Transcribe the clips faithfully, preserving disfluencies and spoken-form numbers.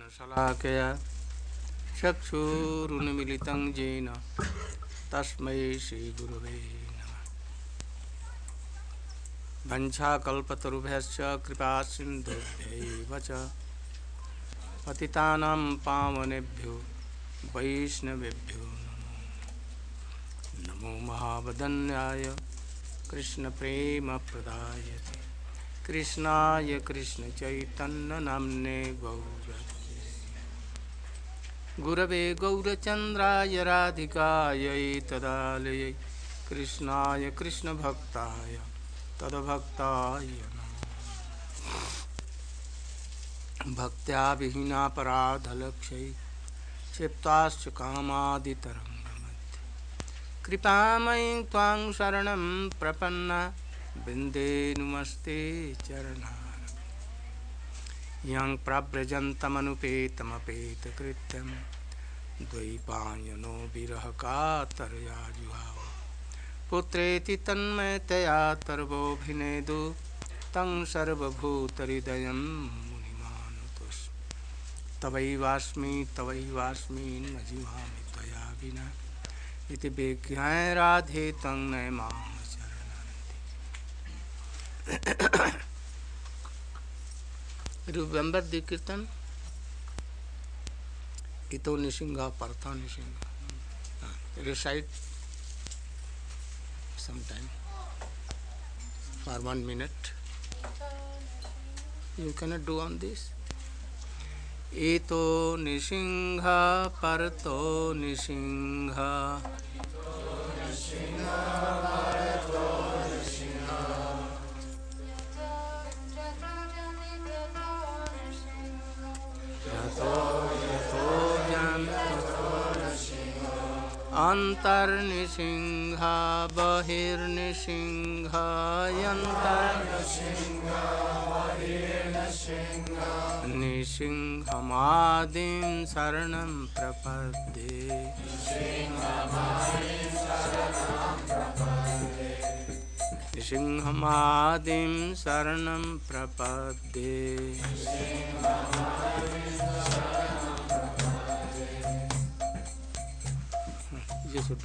शलाकया चक्षुरुन्मीलितं येन तस्मै श्रीगुरवे नमः। वंशाकल्पतरुभ्यश्च कृपासिन्धुभ्यैव च पतितानां पावनेभ्यो वैष्णवेभ्यो नमो नमो महावदन्याय कृष्णप्रेमप्रदायते कृष्णाय कृष्णचैतन्यनाम्ने गौरहरे गुरवे गौरचन्द्राय राधिकायै तदालयै कृष्णाय कृष्णभक्ताय तद्भक्ताय नमः। भक्त्या विहीनापराधलक्ष्यै क्षिप्ताश्च कामादितरङ्गमध्ये कृपामयी त्वां शरणं प्रपन्ना वृन्दे नमस्ते चरणारविन्दे। यं प्रव्रजन्तमनुपेतमपेतकृत्यं द्वैपायनो विरहकातरया जुहाव पुत्रेति तन्मयतया तर्वोऽभिनेदु तं सर्वभूतहृदयं मुनिमानुतोऽस्मि। तवैवास्मि तवैवास्मि न जीवामि त्वया विना इति विज्ञाय राधे तं नयमां शरणन्ति। Remember the kirtan? Ito Nishinga Partha Nishinga. Recite sometime for one minute. You cannot do on this. Ito Nishingha Partho Nishingha Antarnisingha Bahirnisingha Yantarnisingha Bahirnisingha Nisinghamadin Saranam Prapadde Nisinghamadin Saranam Prapadde You should do.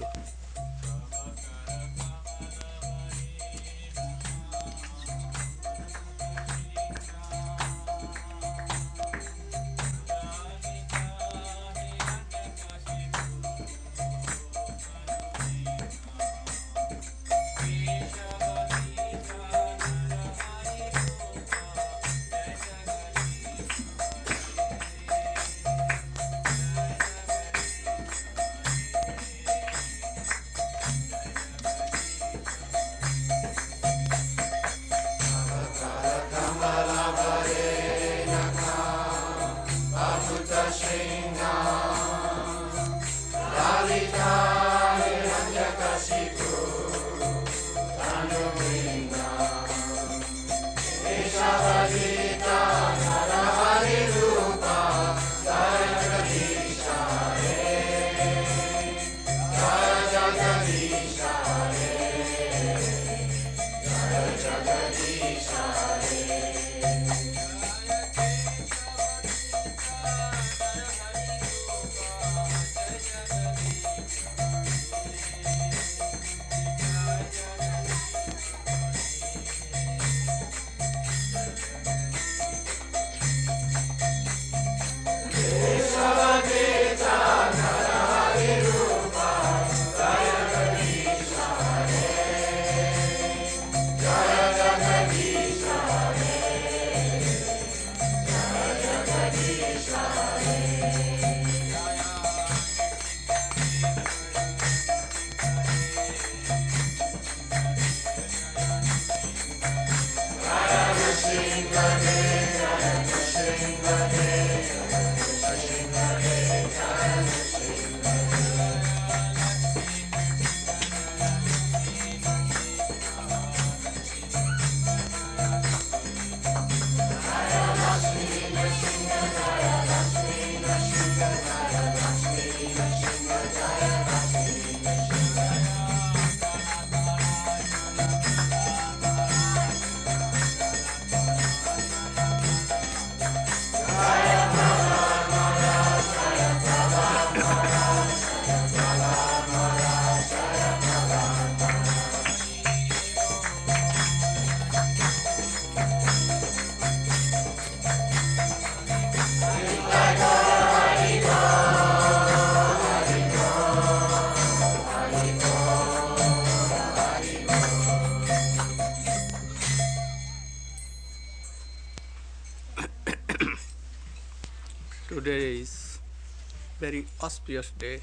very auspicious day,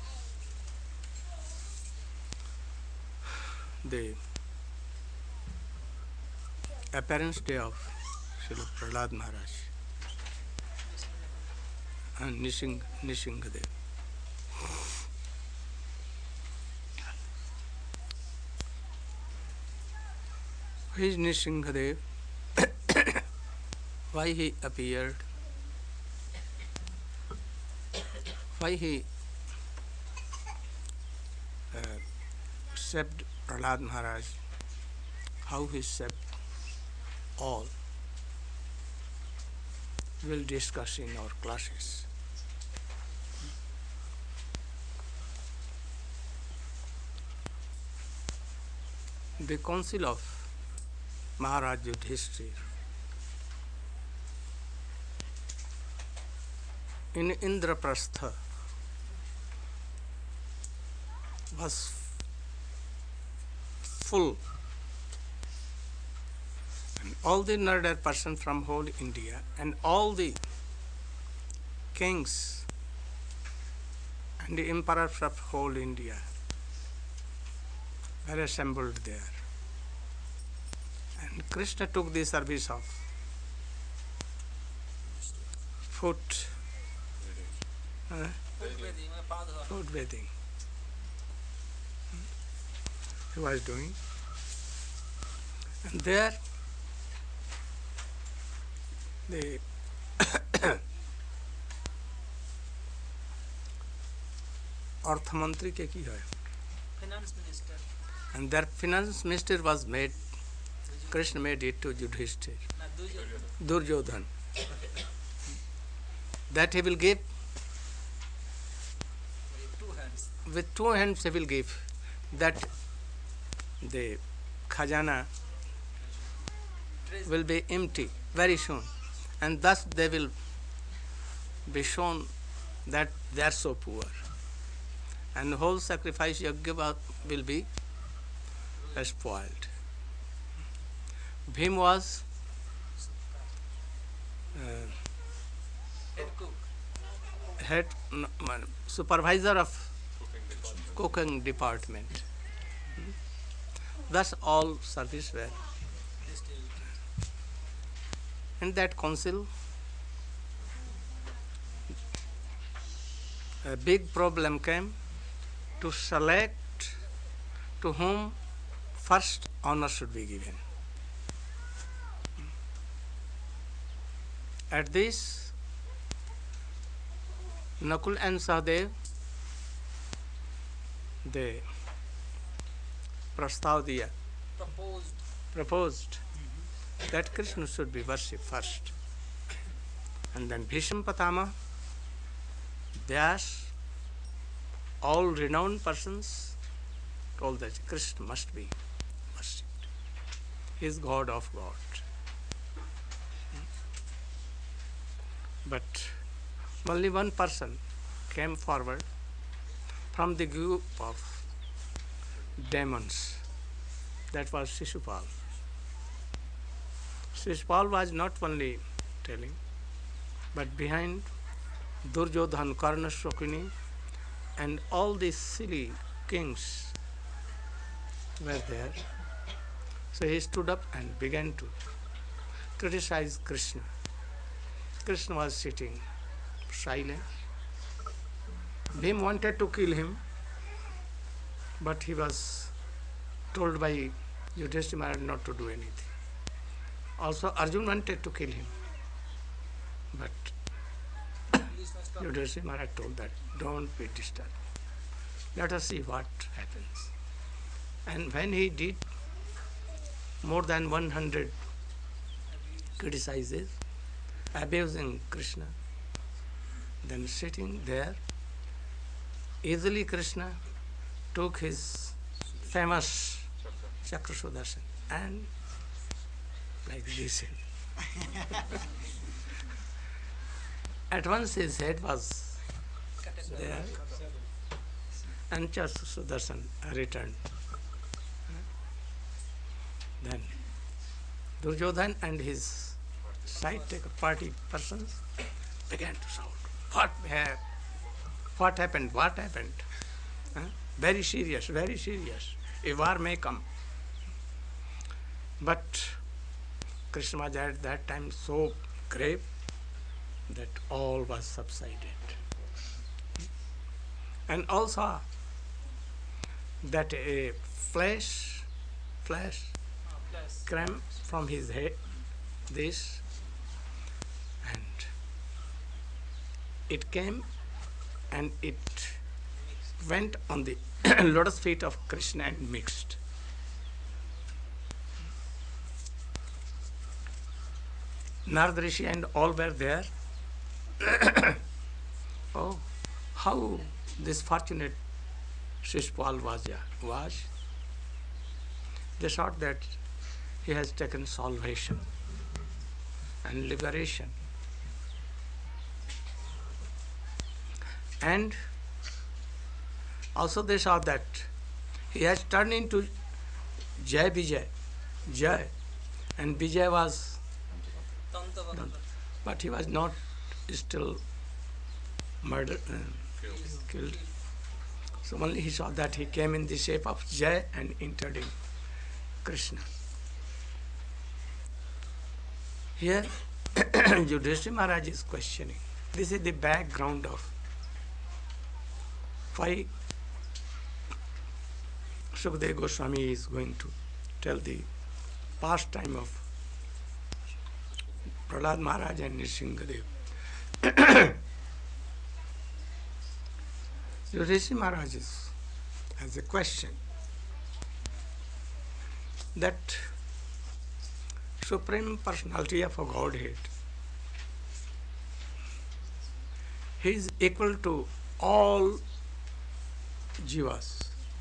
the appearance day of Srila Prahlad Maharaj and Nishing, Nishingadev. Who is Nishingadev? Why he appeared? Why he uh, saved Prahlad Maharaj? How he saved all? We'll discuss in our classes. The council of Maharaj Yudhishthir in Indraprastha was full, and all the murdered person from whole India and all the kings and the emperors of whole India were assembled there. And Krishna took the service of foot, uh, foot bathing. He was doing. And there the अर्थ मंत्री के की है, finance minister, and their finance minister was made, Krishna made it to Yudhishthir, Duryodhan, that he will give two hands. with two hands he will give, that the khajana will be empty very soon, and thus they will be shown that they are so poor, and the whole sacrifice yajna will be spoiled. Bhim was uh, Head cook. head no, man, supervisor of cooking department. Hmm? Thus all service were. In that council, a big problem came to select to whom first honor should be given. At this, Nakul and Sahadev, they prastav diya, Proposed. proposed that Krishna should be worshipped first. And then Bhishma Pitama, Vyas, all renowned persons told that Krishna must be worshipped. He is God of God. But only one person came forward from the group of demons. That was Shishupal. Shishupal was not only telling, but behind Duryodhan, Karna, Shokini, and all these silly kings were there. So he stood up and began to criticize Krishna. Krishna was sitting silent. Bhim wanted to kill him, but he was told by Yudhishthira Maharaj not to do anything. Also Arjuna wanted to kill him, but Yudhishthira Maharaj told that don't be disturbed. Let us see what happens. And when he did more than one hundred criticizes, abusing Krishna, then sitting there, easily Krishna took his famous Chakra Sudarshan and like this. At once his head was there and Chakra Sudarshan returned. Then Duryodhan and his side take party persons began to shout, what we have What happened? What happened? Huh? Very serious, very serious. A war may come. But Krishna was at that time so grave that all was subsided. And also that a flash, flash Ah, plus. came from his head, this, and it came and it went on the lotus feet of Krishna and mixed. Narad Rishi and all were there. Oh, how this fortunate Shishpal was, was. They thought that he has taken salvation and liberation. And also they saw that he has turned into Jai Vijay, Jai, and Vijay was, Tantavakar. but he was not still murdered, uh, killed. So only he saw that he came in the shape of Jai and entered in Krishna. Here, Yudhishthira Maharaj is questioning. This is the background of why Sukadeva Goswami is going to tell the pastime of Prahlad Maharaj and Nrsingadev. Yudhishthira Maharaj is, has a question that Supreme Personality of a Godhead, he is equal to all jivas.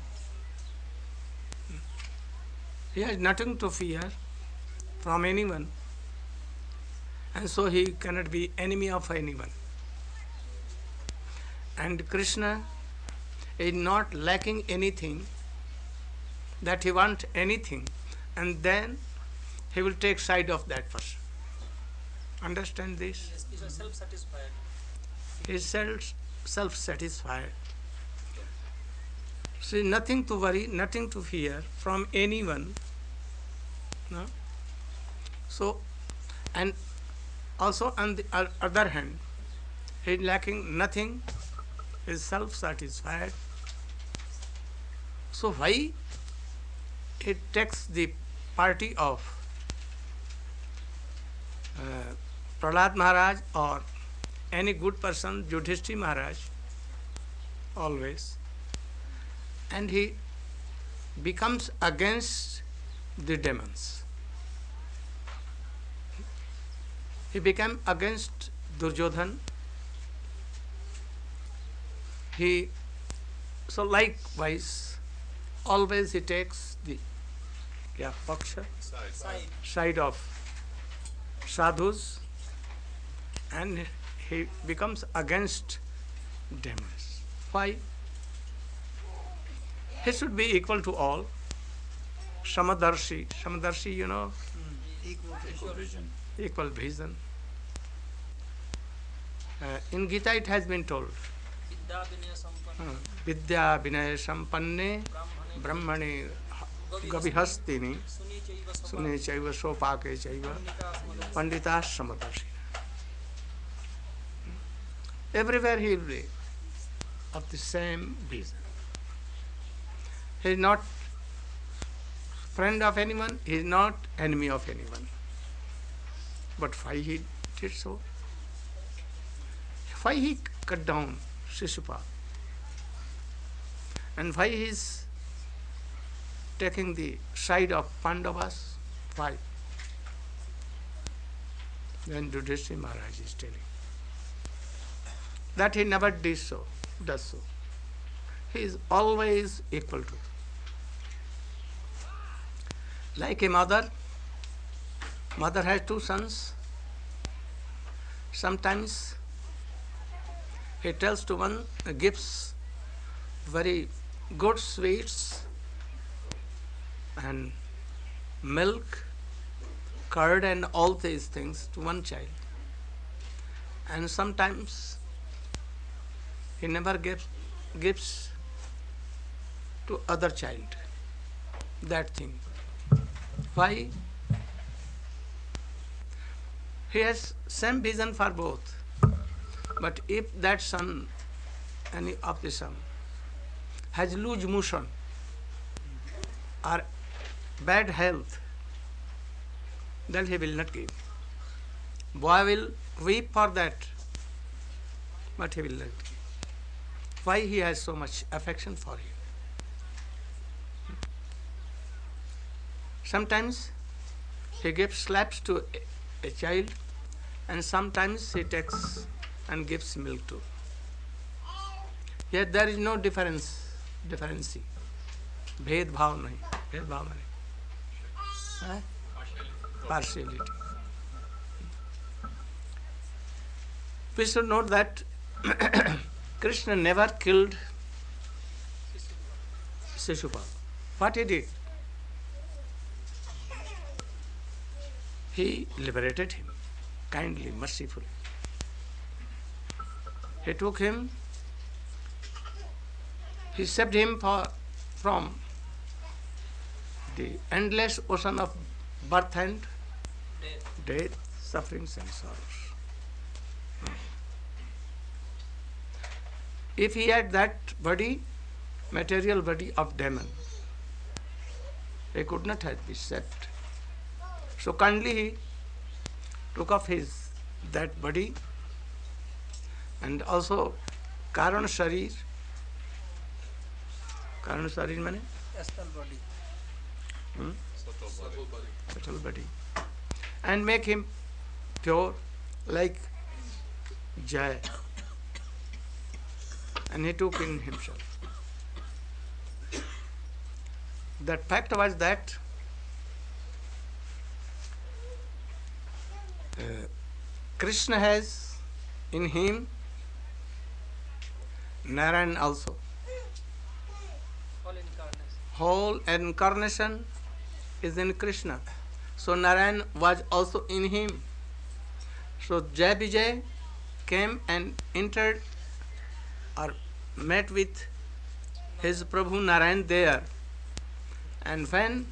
He has nothing to fear from anyone, and so he cannot be enemy of anyone. And Krishna is not lacking anything, that he wants anything, and then he will take side of that person. Understand this? Yes, these are self-satisfied. He is self, self-satisfied. See, nothing to worry, nothing to fear from anyone. No? So, and also on the o- other hand, he is lacking nothing, he is self-satisfied. So why it takes the party of uh, Prahlad Maharaj or any good person, Yudhishthira Maharaj, always, and he becomes against the demons. He became against Duryodhan. He, so likewise, always he takes the yeah, paksha, Side. side of sadhus, and he becomes against demons. Why? He should be equal to all. Samadarshi, Samadarshi, you know, Equal vision. equal vision. Uh, in Gita it has been told, Vidya Vinaya Sampanna. uh, Vidya Vinaya Sampanne Brahmane. Brahmane Gavihastini Suni Chaiva Sopa. Sune Chaiva Sopake Chaiva Pandita Samadhi. Pandita Samadarshi. Everywhere he will be of the same vision. He is not friend of anyone, he is not enemy of anyone. But why he did so? Why he cut down Shishupal? And why he is taking the side of Pandavas? Why? Then Yudhishthira Maharaj is telling that he never did so, does so. He is always equal to. Like a mother, mother has two sons. Sometimes he tells to one, uh, gives very good sweets and milk, curd and all these things to one child. And sometimes he never gives gives to other child that thing. Why? He has same vision for both. But if that son, any of the son, has loose motion or bad health, then he will not give. Boy will weep for that, but he will not give. Why? He has so much affection for him. Sometimes he gives slaps to a, a child, and sometimes he takes and gives milk to. Yet there is no difference, difference. भेद भाव नहीं, भेद भाव नहीं, partiality. We should note that Krishna never killed Shishupal. What he did? He liberated him, kindly, mercifully. He took him, he saved him for, from the endless ocean of birth and death, sufferings and sorrows. If he had that body, material body of demon, he could not have been saved. So kindly he took off his that body, and also Karan Sharir. Karan Sharir means Astral body. hmm? subtle body, and make him pure like Jai. And he took in himself. The fact was that uh, Krishna has in him Narayan also. All incarnation. Whole incarnation is in Krishna. So Narayan was also in him. So Jai Vijay came and entered or met with his Prabhu Narayan there. And when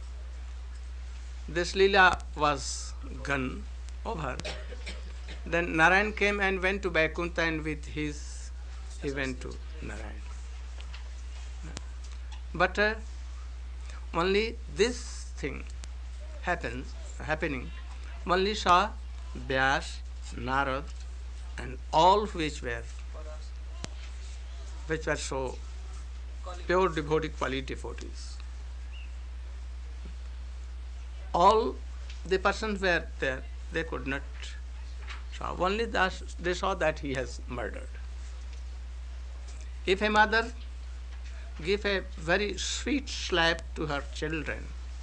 this Leela was gone over, then Narayan came and went to Vaikuntha, and with his, he went to Narayan. But uh, only this thing happens, happening, only saw Vyas, Narad, and all which were For us. which were so Calling. pure devotee, quality devotees. All the persons were there, they could not saw. Only thus they saw that he has murdered. If a mother give a very sweet slap to her children,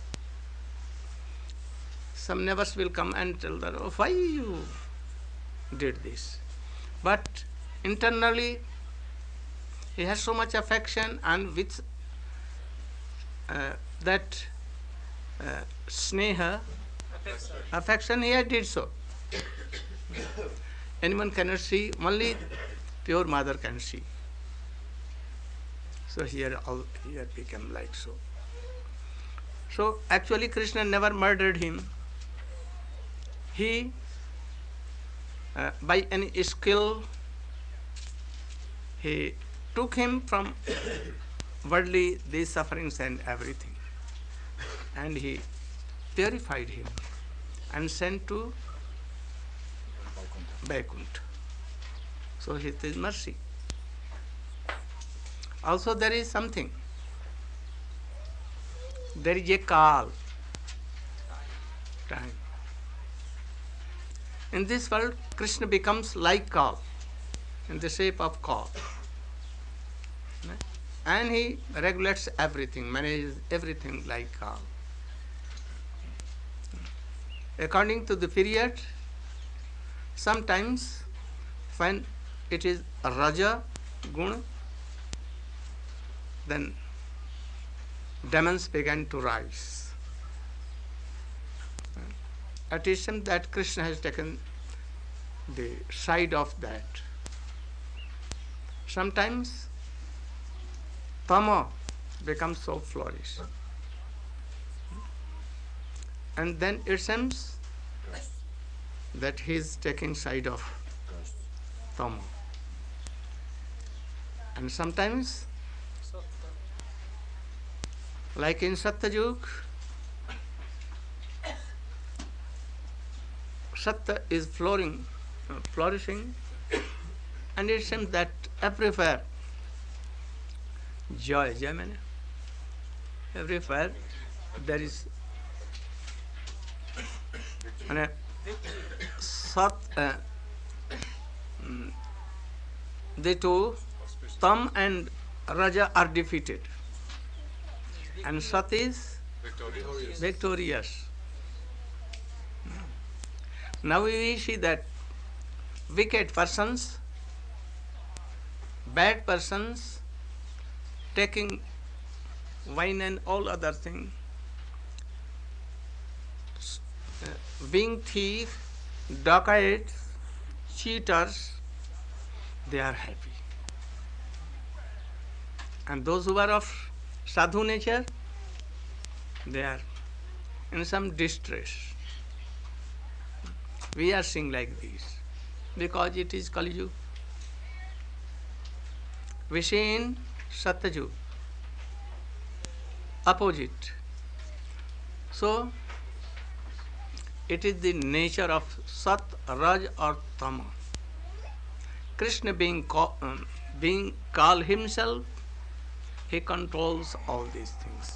some neighbors will come and tell her, oh, why you did this? But internally, he has so much affection, and with uh, that uh, sneha, Affection. affection, he did so. Anyone cannot see, only pure mother can see. So here, all here become like so. So actually, Krishna never murdered him. He, uh, by any skill, he took him from worldly these sufferings and everything, and he purified him and sent to Vaikuntha. So it is mercy. Also there is something. There is a kal, time. In this world, Krishna becomes like kal, in the shape of kal. And he regulates everything, manages everything like kal. According to the period, sometimes when it is Raja Guna, then demons began to rise. It is that Krishna has taken the side of that. sometimes tama becomes so flourish. And then it seems that he is taking side of tama. And sometimes, like in Satyajug, Satya is flourishing, uh, flourishing, and it seems that everywhere joy, joy means everywhere there is and Sat, uh, mm, the two, Tam and Raja, are defeated, and Sat is Victorious. victorious. Now we see that wicked persons, bad persons, taking wine and all other things, uh, being thief, dacoits, cheaters, they are happy. And those who are of sadhu nature, they are in some distress. We are seeing like this because it is Kali Yuga. We see in Satyajug opposite. So it is the nature of Sat, Raj or Tama. Krishna being call, um, being called himself, he controls all these things.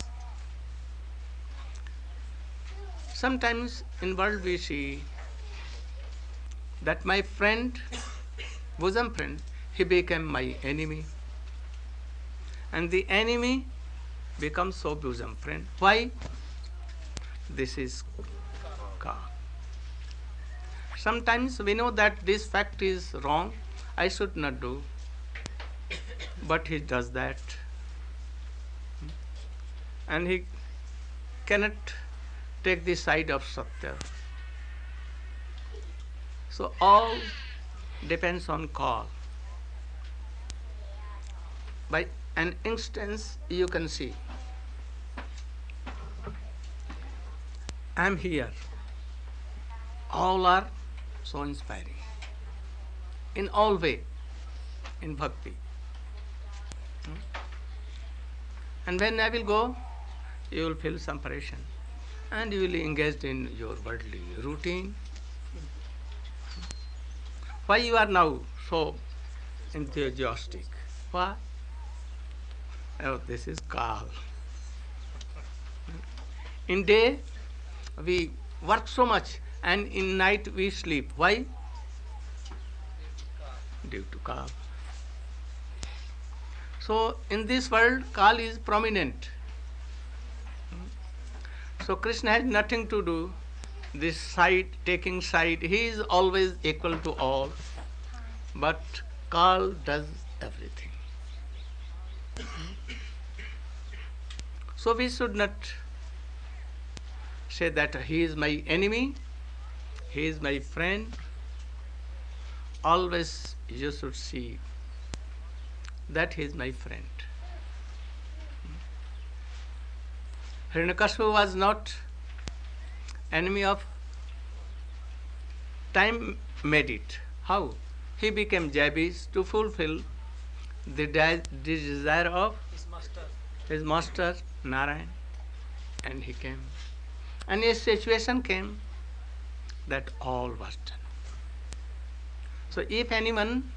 Sometimes in world we see that my friend, bosom friend, he became my enemy. And the enemy becomes so bosom friend. Why? This is ka. Sometimes we know that this fact is wrong, I should not do, but he does that. And he cannot take the side of Satya. So all depends on call. By an instance, you can see, I am here. All are so inspiring. In all way, in bhakti. And when I will go, you will feel some pressure. And you will engage in your worldly routine. Why you are now so enthusiastic? Why? Oh, this is Kal. In day, we work so much, and in night we sleep. Why? Due to Kal. So, in this world, Kal is prominent. So, Krishna has nothing to do this side, taking side. He is always equal to all. But Kal does everything. So, we should not say that he is my enemy, he is my friend. Always you should see that he is my friend. Hiranyakashipu was not enemy of time made it. How? He became Jabis to fulfill the, de- the desire of His master. his master Narayan, and he came. And a situation came that all was done. So if anyone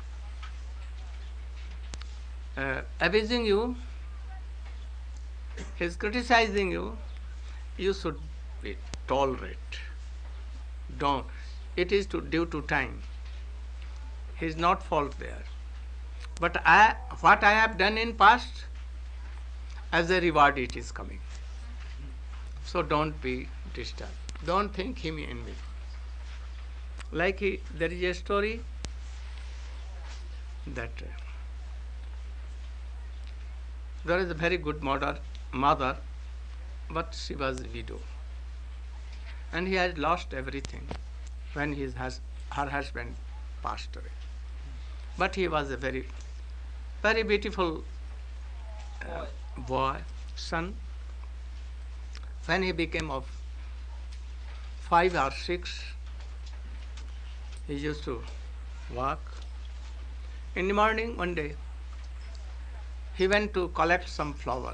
uh, abusing you, he is criticizing you, you should be tolerate. Don't. It is to, due to time. His not fault there. But I, what I have done in past, as a reward it is coming. So don't be disturbed. Don't think him enemy. Like he, there is a story that uh, there is a very good mother, mother, but she was a widow. And he had lost everything when his hus- her husband passed away. But he was a very very beautiful uh, Boy. boy, son. When he became of five or six, he used to walk. In the morning, one day, he went to collect some flowers.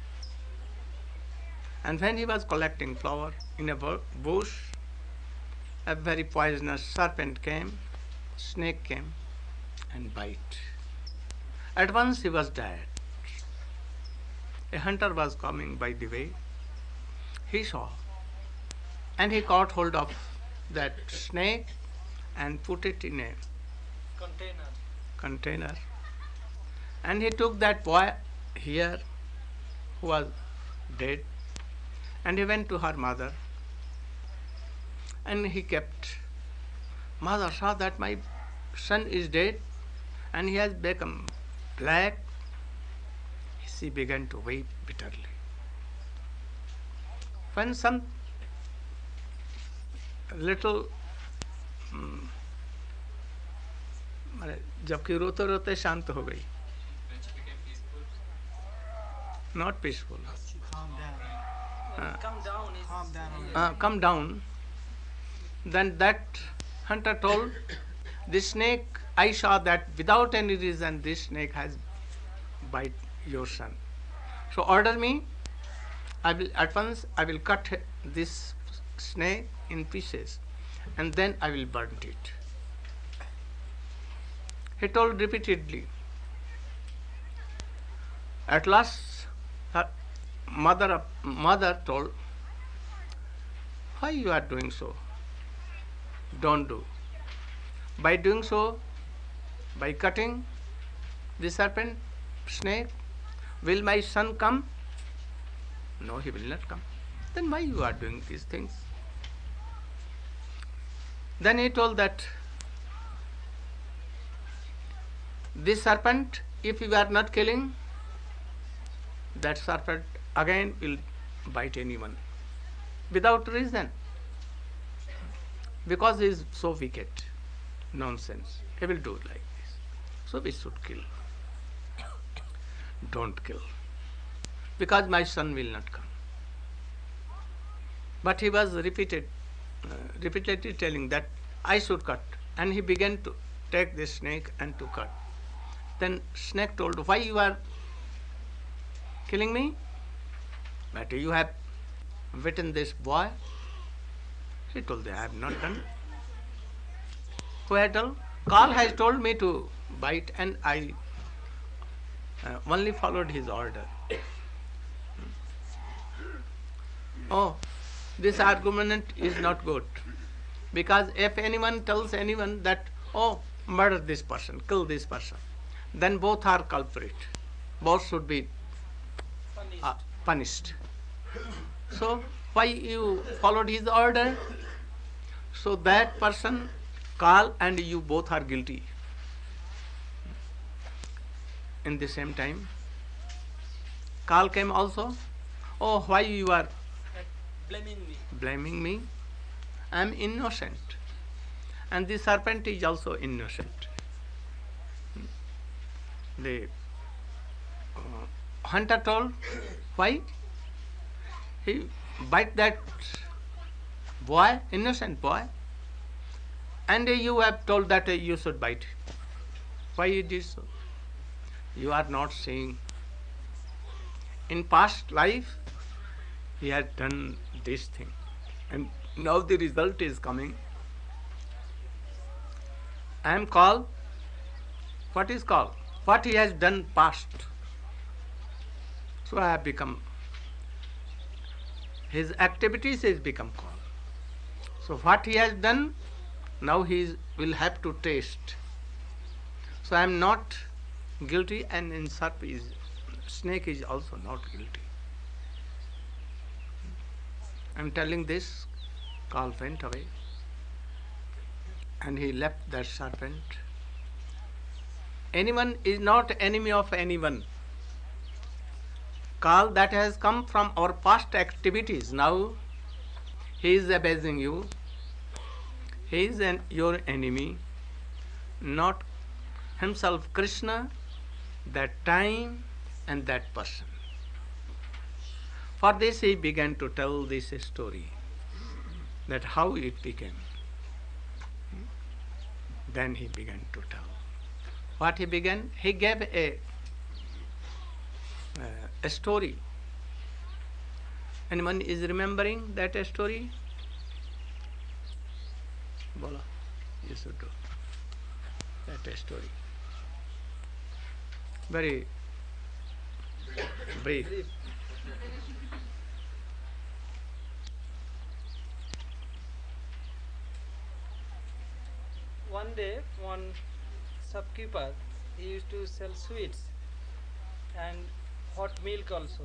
And when he was collecting flower in a bu- bush, a very poisonous serpent came, snake came, and bite. At once he was dead. A hunter was coming by the way. He saw, and he caught hold of that snake and put it in a Container. container. And he took that boy here who was dead, and he went to her mother, and he kept. Mother saw that my son is dead and he has become black. She began to weep bitterly. When some little हम्म, माने जबकि रोते रोते शांत हो गई. Not peaceful. Calm down. Uh, come down. Is, Calm down on Uh, come down. Then that hunter told, this snake, I saw that without any reason this snake has bite your son. So order me, I will at once I will cut this snake in pieces and then I will burn it. He told repeatedly. At last her mother mother told, why you are doing so? Don't do. By doing so, by cutting the serpent, snake, will my son come? No, he will not come. Then why you are doing these things? Then he told that this serpent, if you are not killing, that serpent again will bite anyone without reason. Because he is so wicked, nonsense. He will do like this. So we should kill. Don't kill. Because my son will not come. But he was repeated, uh, repeatedly telling that I should cut. And he began to take the snake and to cut. Then snake told, why you are killing me? But you have bitten this boy. He told, I have not done. Who had told? Karl has told me to bite and I uh, only followed his order. Oh, this argument is not good. Because if anyone tells anyone that, oh, murder this person, kill this person, then both are culprit. Both should be punished. uh, punished. So, why you followed his order? So that person, Karl and you both are guilty. In the same time, Karl came also. Oh, why you are And blaming me. blaming me? I am innocent. And the serpent is also innocent. The uh, hunter told, why? He bite that boy, innocent boy, and uh, you have told that uh, you should bite. Why it is so? You are not seeing. In past life, he had done this thing, and now the result is coming. I am called. What is called? What he has done past. So I have become. His activities has become called. So what he has done, now he is, will have to taste. So I am not guilty, and in serp is snake is also not guilty. I am telling this. Karl went away, and he left that serpent. Anyone is not enemy of anyone. Karl, that has come from our past activities. Now he is abasing you. He is an, your enemy, not himself Krishna, that time and that person. For this he began to tell this story, that how it began. Then he began to tell. What he began? He gave a, uh, a story. Anyone is remembering that story? Bola, you should do that story. Very brief. Brief. One day, one shopkeeper, he used to sell sweets and hot milk also.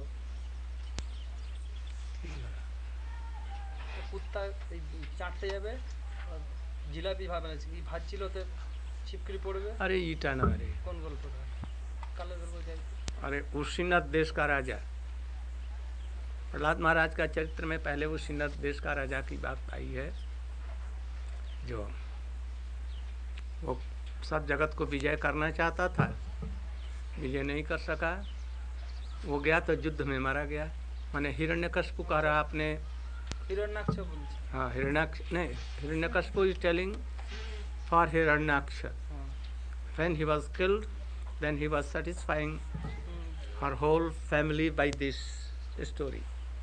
কুত্তা এই চাটতে যাবে আর জিলাপি ভাবে কি ভাজছিল তো ছিপকলি পড়বে अरे ईटा ना अरे কোন গল্পটা কালো গল্প যাই अरे उशीनत देश का राजा प्रहलाद महाराज का चरित्र में पहले उशीनत देश का राजा की बात आई है, जो वो सब जगत को विजय करना चाहता था, विजय नहीं कर सका। वो गया तो युद्ध में मारा गया। माने हिरण्यकशिपु कह रहा आपने, হিরণ্যাক্ষ বলছে हाँ हिरण्याक्ष नहीं, Hiranyakashipu is telling for Hiranyaksha. হ্যাঁ When he was killed, then he was satisfying hmm. her whole family by this story.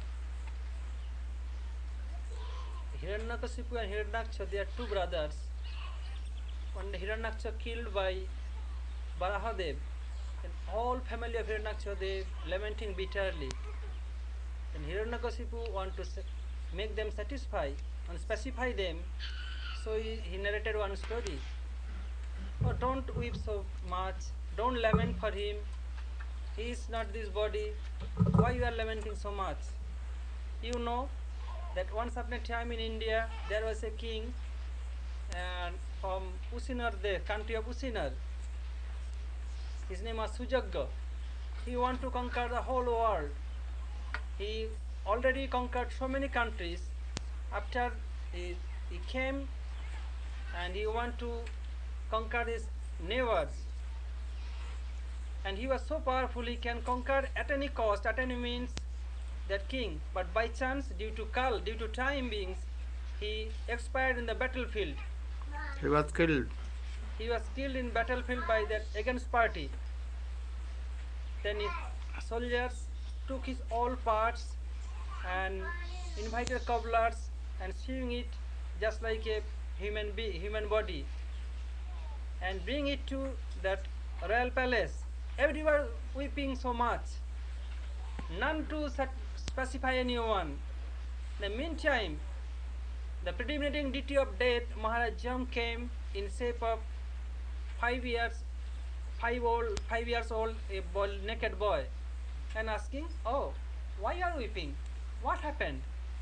Hiranyakashipu and Hiranyaksha, they are two brothers. When Hiranyaksha killed by Barahadev, and all family of Hiranyaksha, they lamenting bitterly. And Hiranyakashipu want to sa- make them satisfy and specify them, so he, he narrated one story. Oh, don't weep so much, don't lament for him, he is not this body, why you are lamenting so much? You know that once upon a time in India there was a king and from Usinar, the country of Usinar. His name was Sujagga. He wanted to conquer the whole world. He already conquered so many countries. After he, he came and he wanted to conquer his neighbors. And he was so powerful, he can conquer at any cost, at any means, that king. But by chance, due to Kal, due to time beings, he expired in the battlefield. He was killed. He was killed in battlefield by that against party. Then his soldiers took his all parts and invited cobblers and sewing it just like a human be human body and bring it to that royal palace. Everyone weeping so much. None to sat- specify anyone. In the meantime, the predominating deity of death, Maharaj Jam, came in shape of five years, five old, five years old, a boy, naked boy, and asking, "Oh, why are you weeping? What happened?"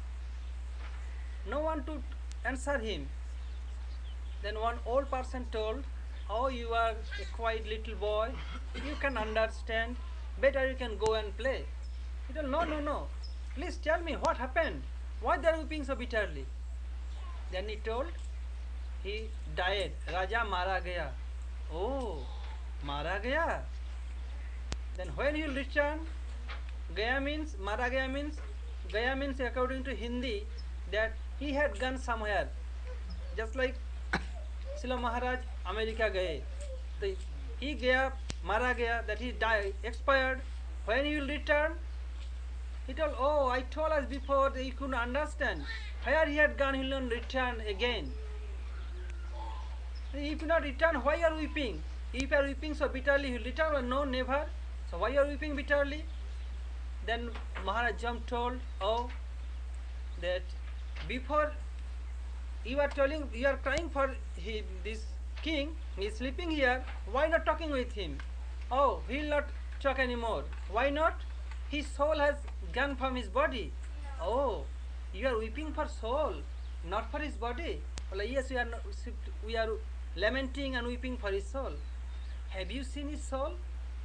No one to answer him. Then one old person told, "Oh, you are a quiet little boy. You can understand. Better you can go and play." He told, "No, no, no. Please tell me what happened. Why they are weeping so bitterly?" Then he told, he died. Raja mara gaya. Oh, mara gaya. Then when he will return, gaya means, mara gaya means, gaya means according to Hindi, that he had gone somewhere. Just like Srila Maharaj America gaye. So he gaya, mara gaya, that he died, expired. When he will return, he told, "Oh, I told us before that you couldn't understand. Where he had gone, he will not return again. If you not return, why you are weeping? If you are weeping so bitterly, he will return or no, never. So why you are weeping bitterly?" Then Maharaj Jam told, "Oh, that before you are telling, you are crying for him, this king, he is sleeping here, why not talking with him? Oh, he will not talk anymore. Why not? His soul has gone from his body." "Oh, you are weeping for soul, not for his body." Well, yes, we are, not, we are lamenting and weeping for his soul. Have you seen his soul?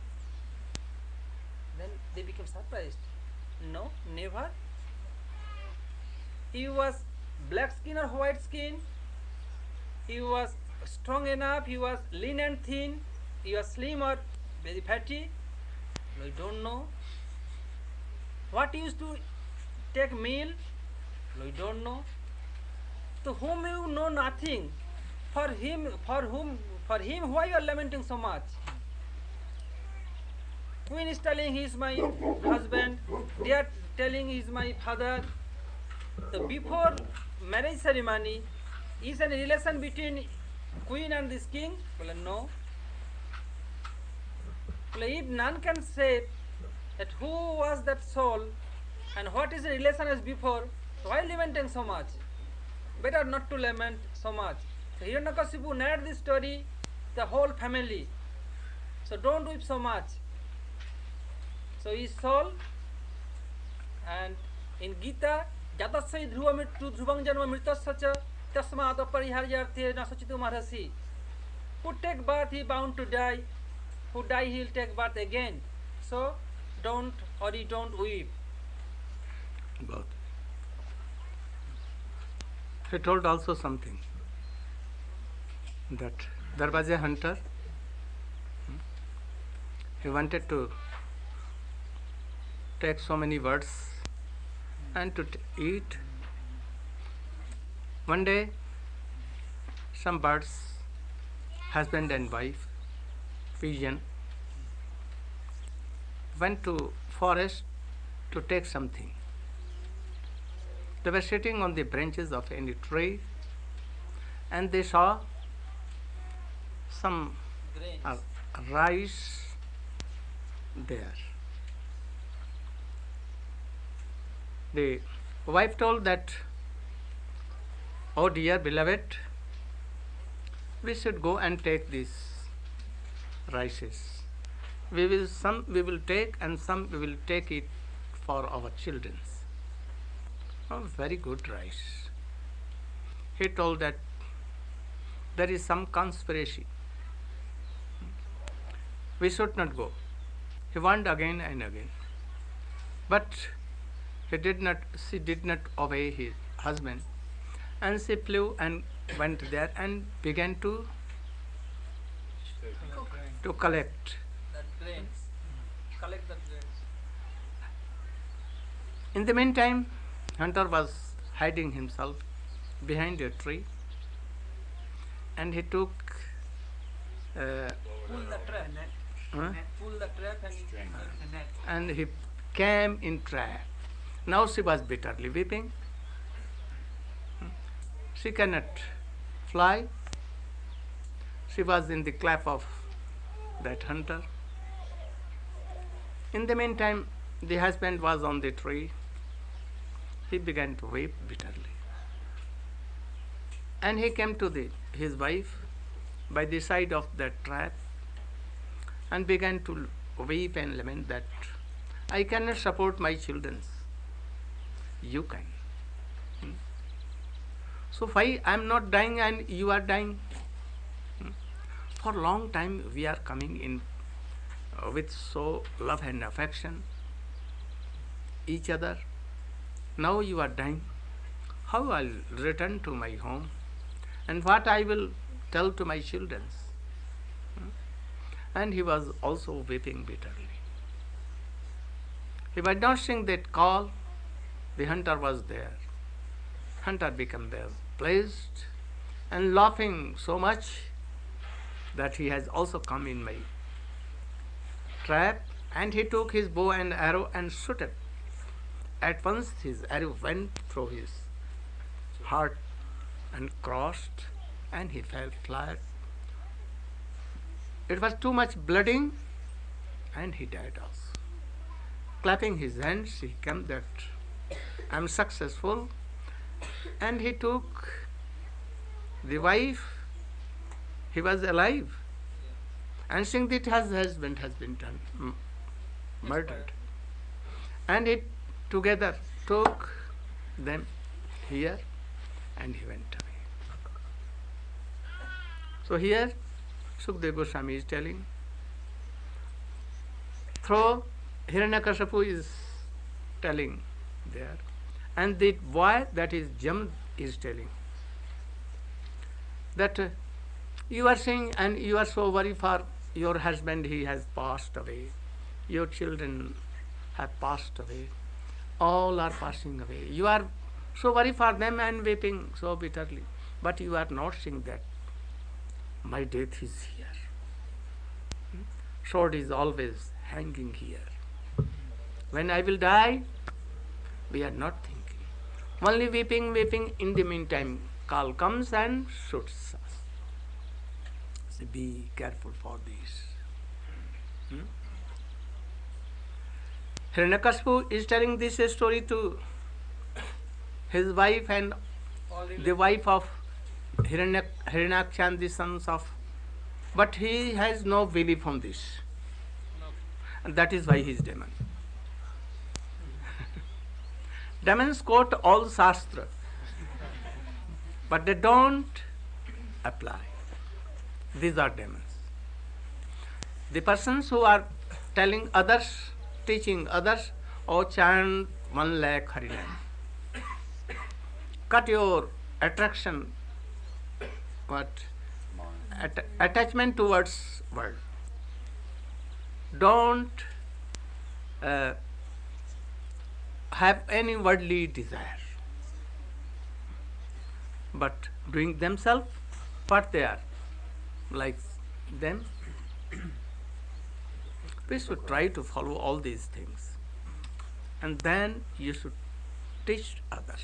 Then they became surprised. "No, never." He was black skin or white skin. He was strong enough. He was lean and thin. He was slim or very fatty? We don't know. What used to take meal? We don't know. To whom you know nothing, for him, for whom, for him, why you are lamenting so much? Queen is telling he is my husband, they are telling he is my father. So before marriage ceremony, is there a relation between queen and this king? Well, no. Well, if none can say that who was that soul and what is the relation as before, why lamenting so much? Better not to lament so much. So Hiranyakashipu narrated this story, the whole family. So don't weep so much. So his soul, and in Gita, Jatasya dhruva mrityu dhruvang janma mritasya cha tasmad apariharyarthe nasachitu marhasi. Who take birth, he bound to die. Who die, he will take birth again. So don't worry, don't weep. Good. He told also something, that there was a hunter. He wanted to take so many birds and to t- eat. One day, some birds, husband and wife, pigeon, went to forest to take something. They were sitting on the branches of any tree, and they saw some uh, rice there. The wife told that, "Oh dear beloved, we should go and take these rices. We will some we will take, and some we will take it for our children." Oh, very good rice. He told that there is some conspiracy. We should not go. He warned again and again. But he did not she did not obey his husband, and she flew and went there and began to to collect. That grains. Collect the grains. In the meantime, hunter was hiding himself behind a tree, and he took uh, Pull the trap. huh? Pull the trap and and he came in trap. Now she was bitterly weeping. She cannot fly. She was in the clap of that hunter. In the meantime, the husband was on the tree. He began to weep bitterly. And he came to the, his wife by the side of that trap and began to weep and lament that, "I cannot support my children. You can. Hmm? So why I am not dying and you are dying?" Hmm? For a long time we are coming in uh, with so love and affection each other. Now you are dying. How I will return to my home, and what I will tell to my children? Hmm? And he was also weeping bitterly. He was dancing that call. The hunter was there. Hunter became well pleased and laughing so much that he has also come in my trap, and he took his bow and arrow and shot it. At once his arrow went through his heart and crossed, and he fell flat. It was too much blooding, and he died also. Clapping his hands, he came that I am successful, and he took the wife. He was alive, and seeing that his husband has been done, m- murdered, and he together took them here, and he went away. So here, Sukadeva Goswami is telling, through Hiranyakashipu is telling there, and the boy, that is Jam, is telling that uh, you are saying and you are so worried for your husband, he has passed away. Your children have passed away. All are passing away. You are so worried for them and weeping so bitterly. But you are not seeing that my death is here. Hmm? Sword is always hanging here. When I will die, we are not thinking. Only weeping, weeping. In the meantime, Kal comes and shoots us. So be careful for this. Hmm? Hiranyakashipu is telling this story to his wife and the wife of Hiranyak, Hiranyaksha and the sons of. But he has no belief on this. And that is why he is demon. Demons quote all Shastra, but they don't apply. These are demons. The persons who are telling others, teaching others, oh, chant one lakh Harinam. Cut your attraction, what? At- attachment towards world. Don't uh, have any worldly desire. But doing themselves what they are, like them, we should try to follow all these things. And then you should teach others.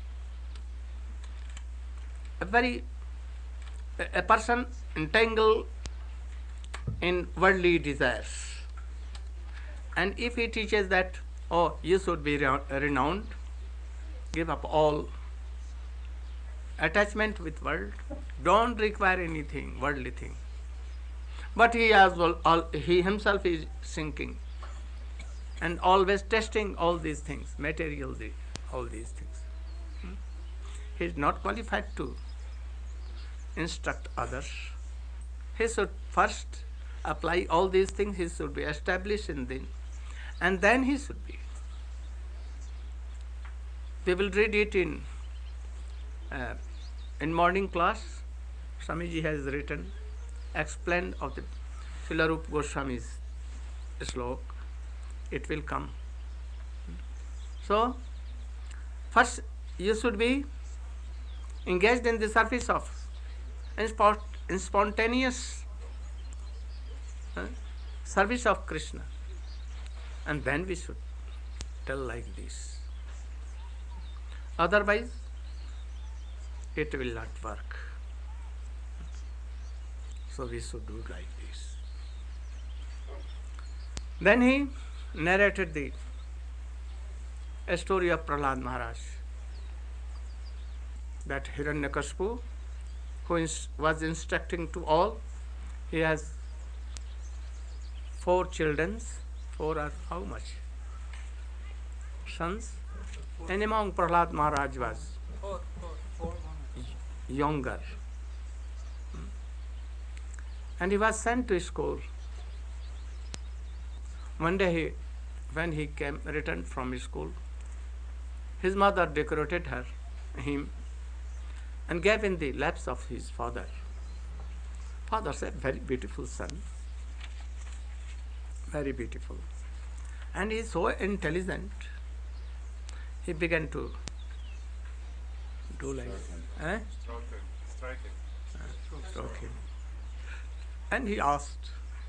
A very a, a person entangled in worldly desires, and if he teaches that, oh, you should be renowned, give up all attachment with world, don't require anything, worldly thing. But he as well, all, he himself is sinking and always testing all these things, material, all these things. Hmm? He is not qualified to instruct others. He should first apply all these things, he should be established in them, and then he should be. We will read it in uh, in morning class. Swamiji has written, explained of the Srila Goswami's slok. It will come. So, first you should be engaged in the service of in, sport, in spontaneous uh, service of Krishna, and then we should tell like this. Otherwise, it will not work. So we should do like this. Then he narrated the a story of Prahlad Maharaj, that Hiranyakashipu, who is, was instructing to all, he has four children, four are how much? Sons? And among Prahlad Maharaj was Four, four, four. younger. And he was sent to school. One day, he, when he came, returned from school, his mother decorated her, him, and gave in the laps of his father. Father said, very beautiful son, very beautiful. And he is so intelligent, he began to do like, eh? Stroke him. Strike him. Stroke him. And he asked,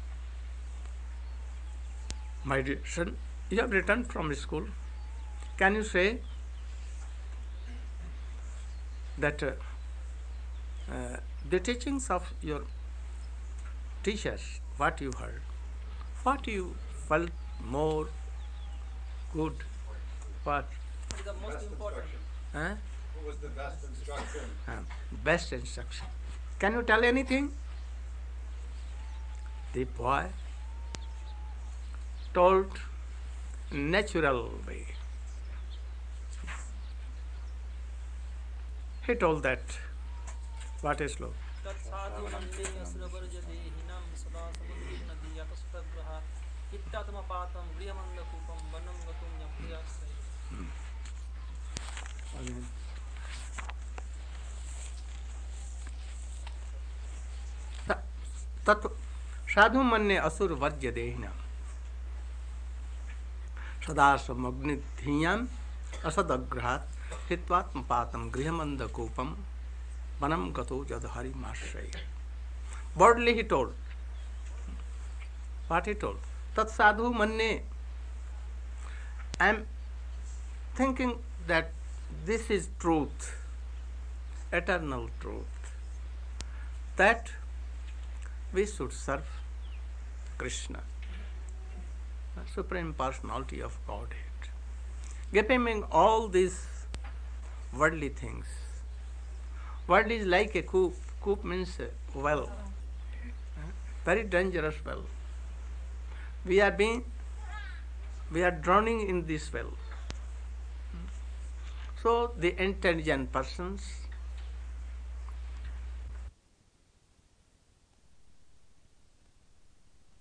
my dear son, you have returned from school. Can you say that uh, uh, the teachings of your teachers, what you heard, what you felt more good, what? What is the most Best important? instruction. Huh? What was the best instruction? Uh, best instruction. Can you tell anything? The boy told natural way. He told that, what is love? Tat sadhu nandeya sravarjade hinam sada samudri nadiya kasutagraha ittatma patam griyamanda kupam vanam gatum yapriyasai. Again. Tat Sadhu manne asur vajya dehina. Sada samagni asadagrahat hitvatmapatam grihamanda kopam vanam gato jadhari mashraya. Boldly he told. What he told? Tat sadhu manne. I am thinking that this is truth, eternal truth, that we should serve Krishna, the Supreme Personality of Godhead, giving all these worldly things. World is like a coop. Coop means a well, very dangerous well. We are being, we are drowning in this well. So the intelligent persons